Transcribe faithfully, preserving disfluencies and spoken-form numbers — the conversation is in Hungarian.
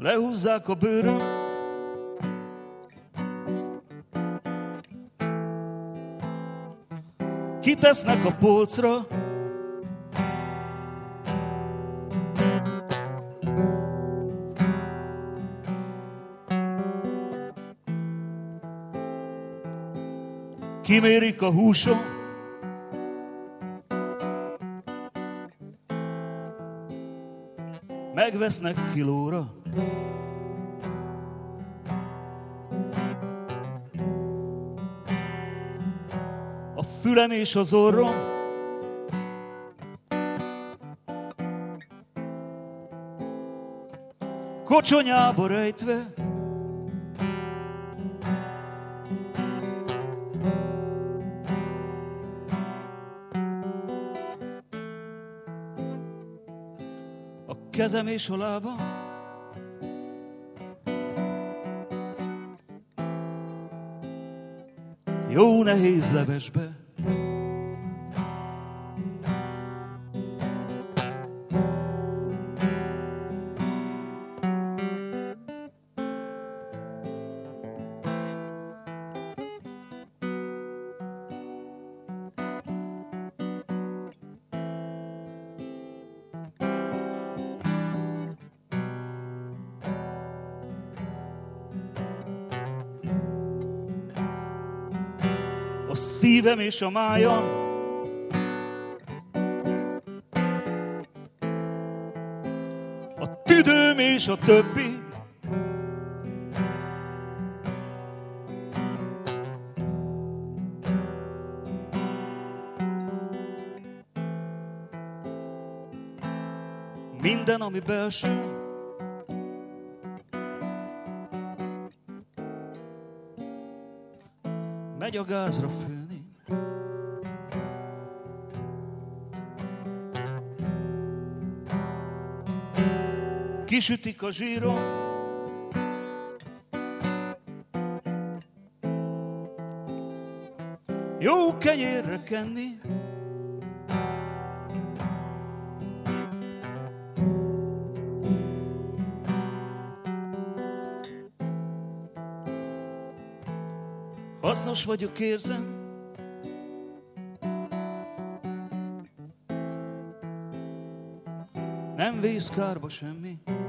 lehúzzák a bőröm. Kitesznek a polcra, kimérik a húsom, megvesznek kilóra. A fülem és az orrom kocsonyába rejtve, a kezem és a lábam jó nehéz levesbe. A szívem és a májam a tüdőm és a többi minden, ami belső, megy a gázra főni. Kisütik a zsírom, jó kenyérre kenni. Hasznos vagyok, érzem, nem vész kárba semmi.